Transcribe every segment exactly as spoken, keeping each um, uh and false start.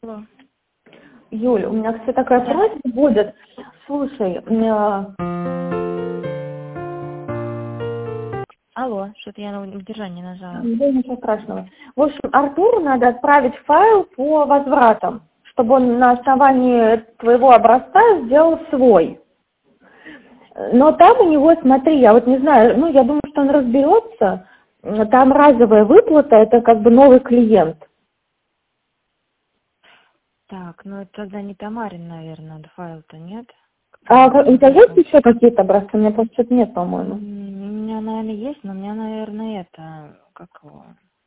Алло. Юль, у меня, кстати, такая просьба будет. Слушай, э, Алло, что-то я на удержание нажала. да, ничего страшного. В общем, Артуру надо отправить файл по возвратам, чтобы он на основании твоего образца сделал свой. Но там у него, смотри, я вот не знаю, ну, я думаю, что он разберется. Там разовая выплата, это как бы новый клиент. Так, ну это тогда не Тамарин, наверное, файл-то нет. А у тебя есть еще какие-то образцы? У меня просто что-то нет, по-моему. У меня, наверное, есть, но у меня, наверное, это, как его...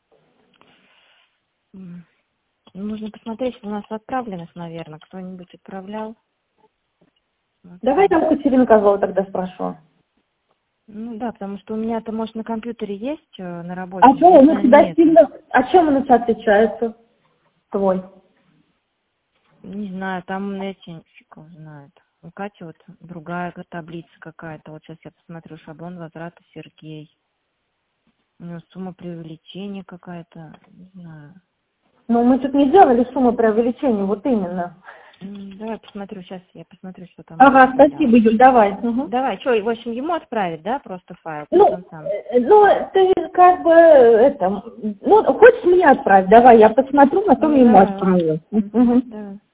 М, Нужно посмотреть, что у нас отправленных, наверное, кто-нибудь отправлял. Давай я у Катерины Козлова тогда спрошу. Ну да, потому что у меня-то, может, на компьютере есть э, на работе. А что, здесь, он у наверное, тебя нет. сильно... А чем он у тебя отличается? Твой. Не знаю, там эти, фиг его знает. У Кати вот другая таблица какая-то. Вот сейчас я посмотрю шаблон возврата Сергей. У него сумма привлечения какая-то, не знаю. Ну, мы тут не делали сумму при увеличении, вот именно. М, Давай посмотрю, сейчас я посмотрю, что там. Ага, спасибо, Да. Юль, давай. Угу. Давай, что, в общем, ему отправить, да, просто файл, Ну, пусть он сам. э, ну, ты как бы, это, ну, хочешь мне отправить? Давай, я посмотрю, потом Ну, ему давай. отправлю. Мгм, Угу. давай.